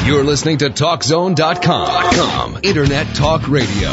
You're listening to TalkZone.com. Internet Talk Radio.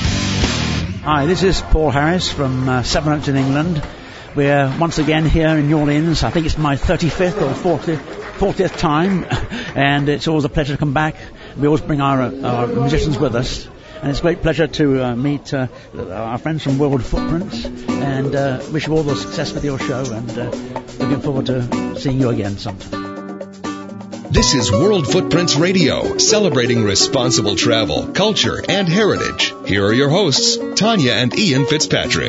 Hi, this is Paul Harris from Sevenoaks in England. We're once again here in New Orleans. I think it's my 35th or 40th time, and it's always a pleasure to come back. We always bring our musicians with us, and it's a great pleasure to meet our friends from World Footprints, and wish you all the success with your show, and looking forward to seeing you again sometime. This is World Footprints Radio, celebrating responsible travel, culture, and heritage. Here are your hosts, Tanya and Ian Fitzpatrick.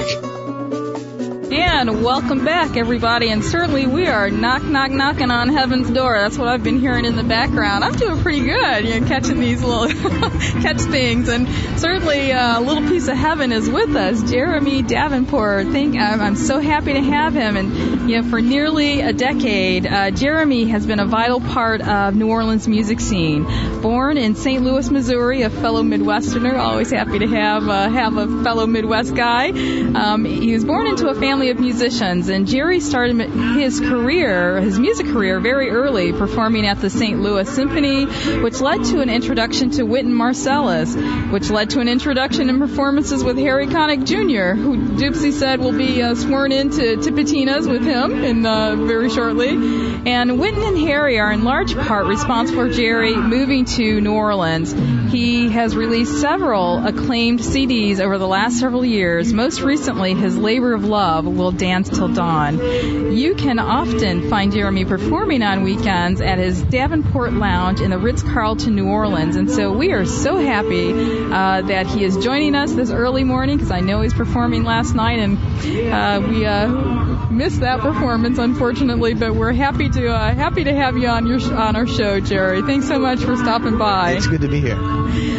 And welcome back, everybody. And certainly we are knocking on heaven's door. That's what I've been hearing in the background. I'm doing pretty good, catching these little catch things. And certainly a little piece of heaven is with us. Jeremy Davenport. I'm so happy to have him. And for nearly a decade, Jeremy has been a vital part of New Orleans music scene. Born in St. Louis, Missouri, a fellow Midwesterner. Always happy to have a fellow Midwest guy. He was born into a family of musicians, and Jerry started his music career very early, performing at the St. Louis Symphony, which led to an introduction to Wynton Marsalis, which led to an introduction in performances with Harry Connick Jr., who Doopsie said will be sworn into Tipitinas with him very shortly. And Wynton and Harry are in large part responsible for Jerry moving to New Orleans. He has released several acclaimed CDs over the last several years. Most recently, his Labor of Love, Will Dance Till Dawn. You can often find Jeremy performing on weekends at his Davenport Lounge in the Ritz-Carlton, New Orleans. And so we are so happy that he is joining us this early morning, because I know he's performing last night, and we missed that performance, unfortunately, but we're happy to have you on our show, Jerry. Thanks so much for stopping by. It's good to be here.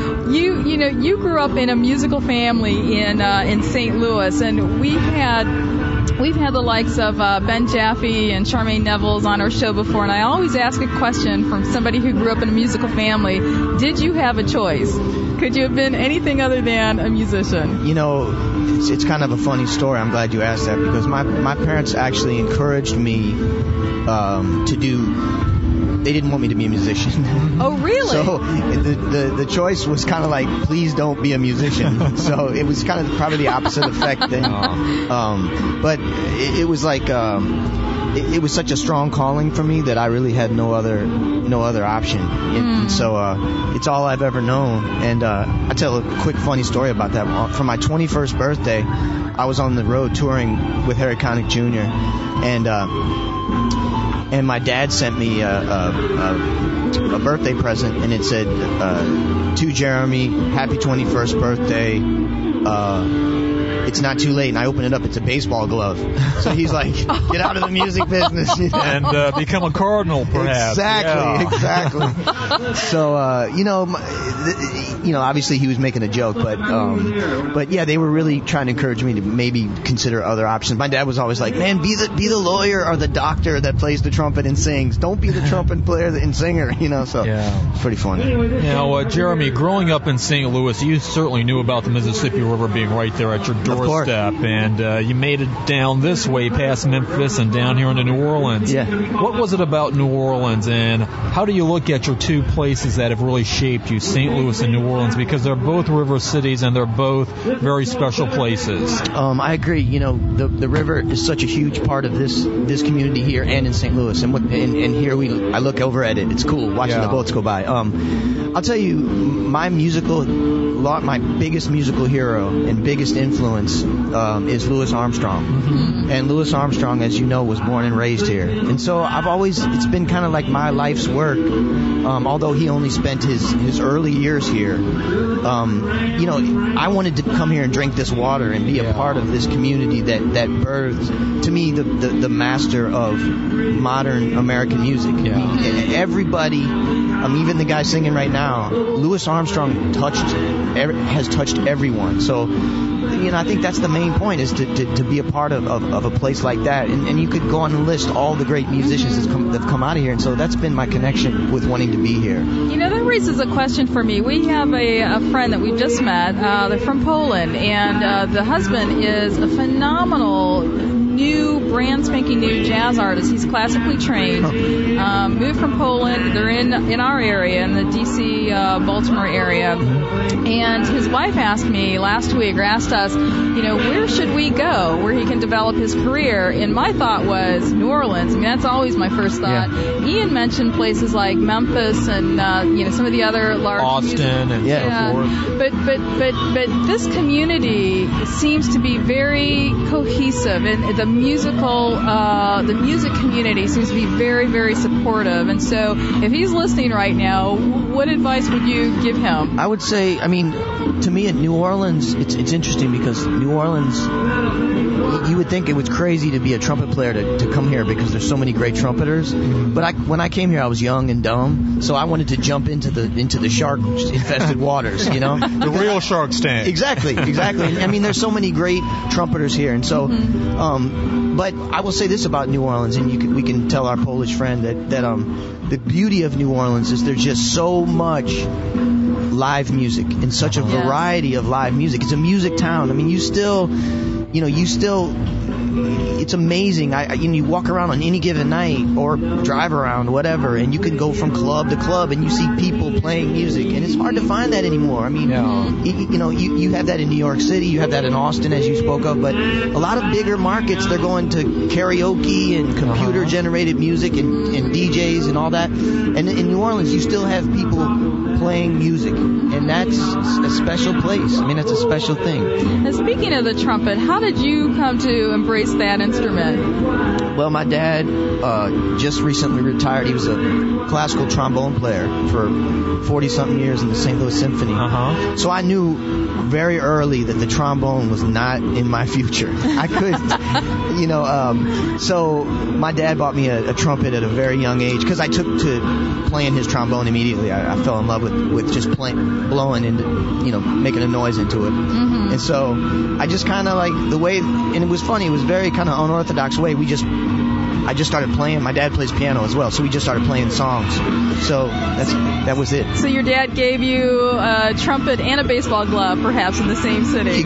You grew up in a musical family in St. Louis, and we've had the likes of Ben Jaffe and Charmaine Neville's on our show before, and I always ask a question from somebody who grew up in a musical family. Did you have a choice? Could you have been anything other than a musician? It's kind of a funny story. I'm glad you asked that, because my parents actually encouraged me to do. They didn't want me to be a musician. Oh, really? So the choice was kind of like, please don't be a musician. So it was kind of probably the opposite effect. But it was like it was such a strong calling for me that I really had no other option. And so it's all I've ever known. And I'll tell a quick funny story about that. For my 21st birthday, I was on the road touring with Harry Connick Jr. And my dad sent me a birthday present, and it said, to Jeremy, happy 21st birthday. It's not too late. And I open it up. It's a baseball glove. So he's like, get out of the music business. And become a Cardinal, perhaps. Exactly. So, obviously he was making a joke, but yeah, they were really trying to encourage me to maybe consider other options. My dad was always like, man, be the lawyer or the doctor that plays the trumpet and sings. Don't be the trumpet player and singer, so it's pretty funny. Now, Jeremy, growing up in St. Louis, you certainly knew about the Mississippi River being right there at your doorstep, and you made it down this way past Memphis and down here into New Orleans. Yeah. What was it about New Orleans, and how do you look at your two places that have really shaped you, St. Louis and New Orleans, because they're both river cities and they're both very special places? I agree. The river is such a huge part of this community here and in St. Louis, and here I look over at it. It's cool watching the boats go by. I'll tell you, my biggest musical hero and biggest influence is Louis Armstrong. Mm-hmm. And Louis Armstrong, as you know, was born and raised here. And so it's been kind of like my life's work, although he only spent his early years here. I wanted to come here and drink this water and be a part of this community that birthed, to me, the master of modern American music. Yeah. I mean, everybody, even the guy singing right now, Louis Armstrong has touched everyone. So, I think that's the main point, is to be a part of a place like that. And you could go on and list all the great musicians that have come out of here. And so that's been my connection with wanting to be here. That raises a question for me. We have a friend that we just met. They're from Poland, and the husband is a phenomenal new, brand spanking new jazz artist. He's classically trained, moved from Poland. They're in our area, in the D.C., Baltimore area. And his wife asked us, where should we go where he can develop his career? And my thought was New Orleans. I mean, that's always my first thought. Yeah. Ian mentioned places like Memphis and some of the other large Austin and so forth. But this community seems to be very cohesive, and the music community seems to be very, very supportive. And so, if he's listening right now, what advice would you give him? I would say, to me, in New Orleans, it's interesting because New Orleans, you would think it was crazy to be a trumpet player to come here because there's so many great trumpeters. But when I came here, I was young and dumb, so I wanted to jump into the shark-infested waters, The real Shark Tank. Exactly. There's so many great trumpeters here, and so, but I will say this about New Orleans, and we can tell our Polish friend that the beauty of New Orleans is there's just so much live music and such a variety of live music. It's a music town. It's amazing. You walk around on any given night or drive around, whatever, and you can go from club to club and you see people playing music, and it's hard to find that anymore. You have that in New York City, you have that in Austin, as you spoke of, but a lot of bigger markets, they're going to karaoke and computer-generated music and DJs and all that. And in New Orleans, you still have people playing music, and that's a special place. That's a special thing. And speaking of the trumpet, how did you come to embrace that instrument? Well, my dad just recently retired. He was a classical trombone player for 40-something years in the St. Louis Symphony. So I knew very early that the trombone was not in my future. I couldn't, so my dad bought me a trumpet at a very young age because I took to playing his trombone immediately. I fell in love with just blowing into, making a noise into it. Mm-hmm. And so I just kind of like the way, and it was funny, it was very kind of unorthodox way. I just started playing. My dad plays piano as well, so we just started playing songs. So that was it. So your dad gave you a trumpet and a baseball glove, perhaps, in the same sitting.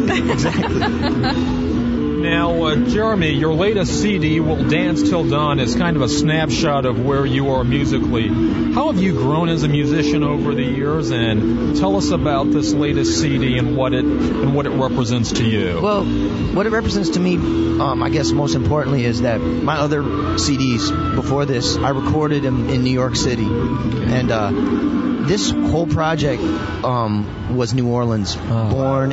Exactly. Now, Jeremy, your latest CD, We'll Dance Till Dawn, is kind of a snapshot of where you are musically. How have you grown as a musician over the years? And tell us about this latest CD and what it represents to you. Well, what it represents to me, I guess most importantly, is that my other CDs before this, I recorded them in New York City. And this whole project was New Orleans, born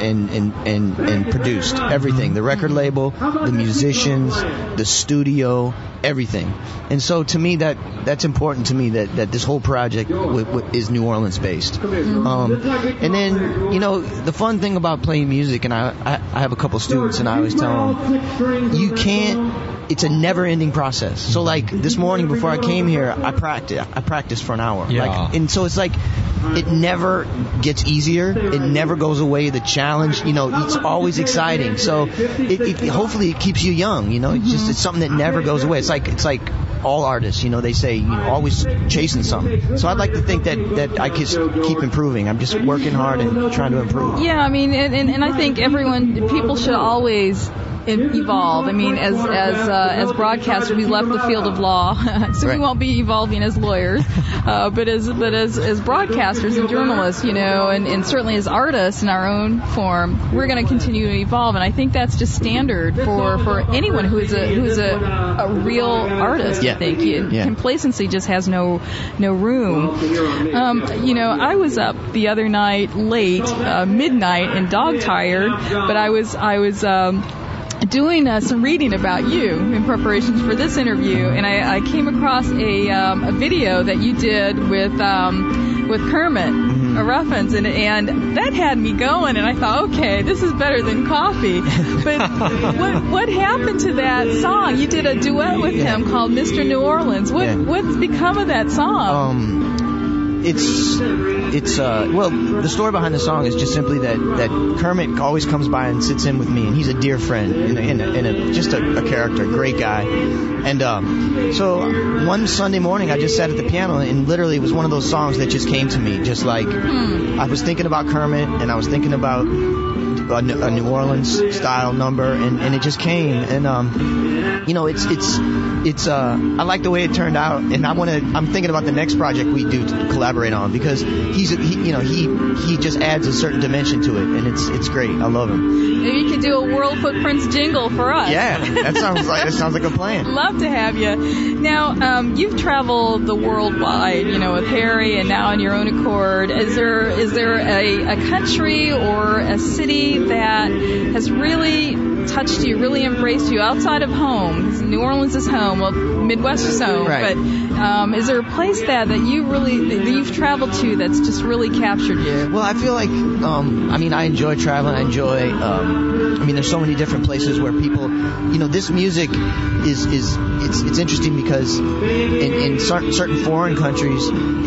and produced. Everything, the record label, the musicians, the studio, everything. And so to me, that's important to me that this whole project is New Orleans based. And then, the fun thing about playing music, and I have a couple students, and I always tell them, it's a never-ending process. So like this morning before I came here, I practiced for an hour. Yeah. And so it's like it never gets easier. It never goes away. The challenge, it's always exciting. So it hopefully it keeps you young. It's something that never goes away. It's like all artists, they say always chasing something. So I'd like to think that I just keep improving. I'm just working hard and trying to improve. Yeah, and I think people should always evolve. As broadcasters, we left the field of law, so we won't be evolving as lawyers, but as broadcasters and journalists, and certainly as artists in our own form, we're going to continue to evolve. And I think that's just standard for anyone who is a real artist. Yeah. I think complacency just has no room. I was up the other night late, midnight, and dog tired, but I was doing some reading about you in preparation for this interview, and I came across a video that you did with Kermit Ruffins, and that had me going, and I thought, okay, this is better than coffee. But what happened to that song? You did a duet with him called Mr. New Orleans. What's become of that song? Well, the story behind the song is just simply that Kermit always comes by and sits in with me, and he's a dear friend and just a character, great guy. And so one Sunday morning, I just sat at the piano, and literally it was one of those songs that just came to me, just like I was thinking about Kermit, and I was thinking about a New Orleans style number, and it just came. And it's I like the way it turned out, and I'm thinking about the next project we do to collaborate on, because he just adds a certain dimension to it, and it's great. I love him. Maybe you could do a World Footprints jingle for us. Yeah, that sounds like a plan. Love to have you. Now, you've traveled the world wide, with Harry, and now on your own accord. Is there a country or a city that has really touched you, really embraced you outside of home? New Orleans is home, well, Midwest is home, right. But is there a place that you've traveled to that's just really captured you? Well, I feel like I enjoy traveling. I enjoy there's so many different places where people, this music it's interesting because in certain foreign countries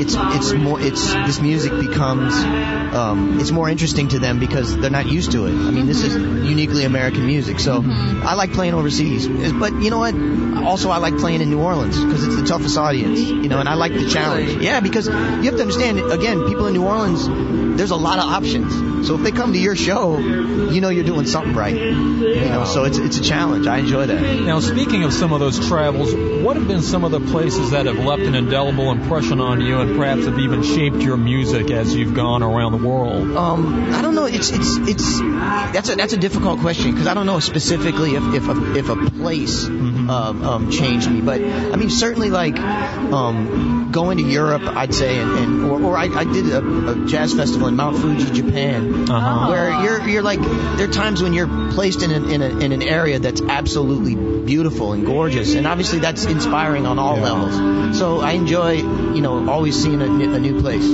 this music becomes it's more interesting to them because they're not used to it. This is uniquely American music, so I like playing overseas. But you know what? Also, I like playing in New Orleans because it's the toughest audience, and I like the challenge. Yeah, because you have to understand, again, people in New Orleans, there's a lot of options. So if they come to your show, you're doing something right. So it's a challenge. I enjoy that. Now, speaking of some of those travels, what have been some of the places that have left an indelible impression on you and perhaps have even shaped your music as you've gone around the world? I don't know. That's a difficult question because I don't know specifically if a place changed me, but certainly like going to Europe, I'd say, or I did a jazz festival in Mount Fuji, Japan, where you're like, there are times when you're placed in an area that's absolutely beautiful and gorgeous, and obviously that's inspiring on all levels. So I enjoy always seeing a new place.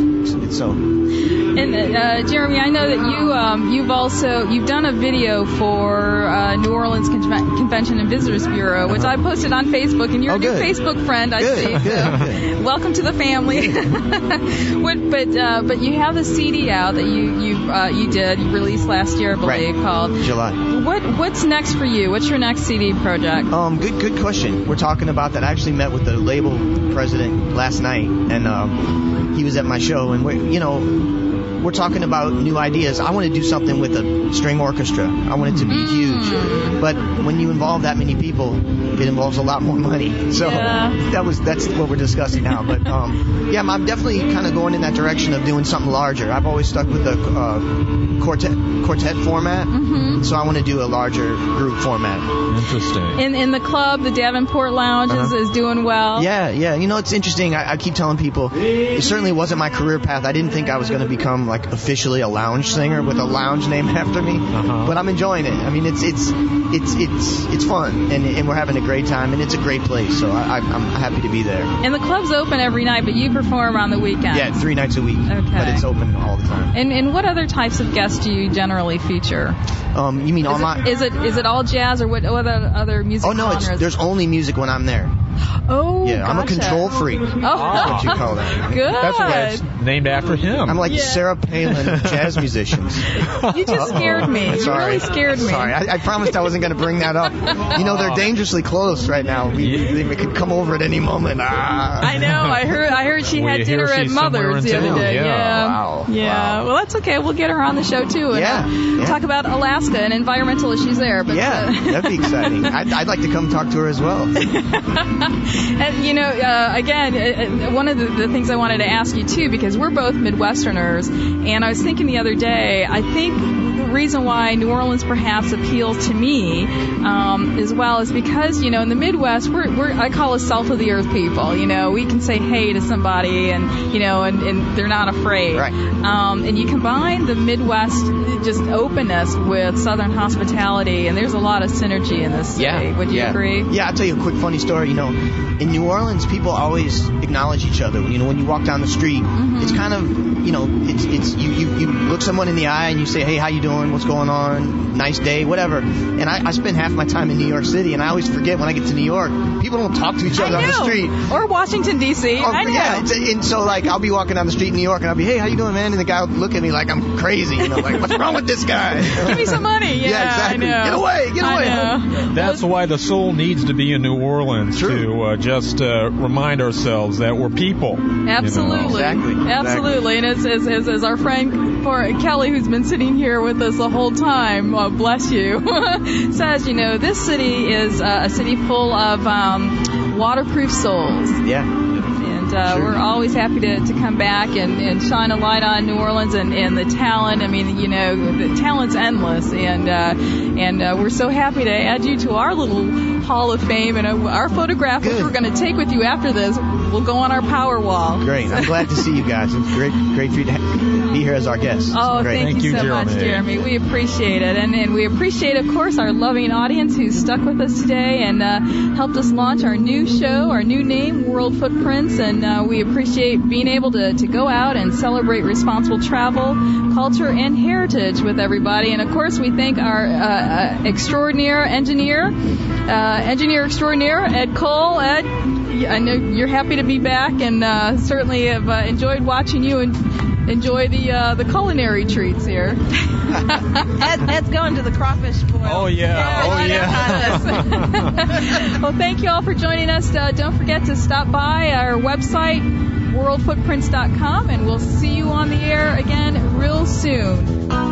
And Jeremy, I know that you've done a video for New Orleans Convention and Visitors Bureau, which I posted on Facebook, and you're a new Facebook friend, I see. So welcome to the family. But you have a CD out that you released last year, I believe, called July. What's next for you? What's your next CD project? Good question. We're talking about that. I actually met with the label president last night, and he was at my show, and we're talking about new ideas. I want to do something with a string orchestra. I want it to be huge. But when you involve that many people, it involves a lot more money. So that's what we're discussing now. But I'm definitely kind of going in that direction of doing something larger. I've always stuck with the quartet format. So I want to do a larger group format. Interesting. In the club, the Davenport Lounge is doing well. Yeah. It's interesting. I keep telling people it certainly wasn't my career path. I didn't think I was going to become like officially a lounge singer with a lounge named after me. But I'm enjoying it. It's fun, and we're having a great time, and it's a great place. So I'm happy to be there. And the club's open every night, but you perform on the weekends. Yeah, 3 nights a week. Okay. But it's open all the time. And what other types of guests do you generally feature? You mean online? Is it all jazz, or what other music genres? No, there's only music when I'm there. Oh, yeah, gotcha. I'm a control freak. Oh, that's what you call that. Good. That's why it's named after him. I'm like Sarah Palin of jazz musicians. You just scared me. You really scared me. Sorry, I promised I wasn't going to bring that up. They're dangerously close right now. They could come over at any moment. I know. I heard she had dinner at Mother's the other day. Yeah. Wow. Yeah. Wow. Well, that's okay. We'll get her on the show too. And talk about Alaska and environmental issues there. But, that'd be exciting. I'd like to come talk to her as well. And again, one of the things I wanted to ask you too, because we're both Midwesterners, and I was thinking the other day, I think the reason why New Orleans perhaps appeals to me as well is because in the Midwest I call us salt of the earth people. We can say hey to somebody, and and they're not afraid. Right. And you combine the Midwest just openness with Southern hospitality, and there's a lot of synergy in this city. Yeah. Would you agree? Yeah, I'll tell you a quick funny story. In New Orleans, people always acknowledge each other. When you walk down the street, it's kind of, it's you look someone in the eye and you say, hey, how you doing? What's going on? Nice day, whatever. And I spend half my time in New York City, and I always forget when I get to New York, people don't talk to each other on the street. Or Washington, D.C. I know. Yeah, and so I'll be walking down the street in New York, and I'll be, hey, how you doing, man? And the guy will look at me like I'm crazy. Like, what's wrong with this guy? Give me some money. Yeah, exactly. I know. Get away. I know. That's why the soul needs to be in New Orleans to just remind ourselves that we're people. Absolutely. Exactly. Absolutely. And as our friend Kelly, who's been sitting here with us us the whole time, bless you, says, this city is a city full of waterproof souls. Yeah. Sure. We're always happy to come back and shine a light on New Orleans and the talent. I mean, the talent's endless, and we're so happy to add you to our little Hall of Fame. And our photograph, which we're going to take with you after this, will go on our power wall. Great. I'm glad to see you guys. It's great for you to be here as our guests. Oh, thank you so much, Jeremy. We appreciate it, and we appreciate, of course, our loving audience who stuck with us today and helped us launch our new show, our new name, World Footprints, and we appreciate being able to go out and celebrate responsible travel, culture, and heritage with everybody. And, of course, we thank our extraordinaire engineer extraordinaire, Ed Cole. Ed, I know you're happy to be back, and certainly have enjoyed watching you and enjoy the culinary treats here. Ed's going to the crawfish boil. Oh, yeah. Well, thank you all for joining us. Don't forget to stop by our website, worldfootprints.com, and we'll see you on the air again real soon.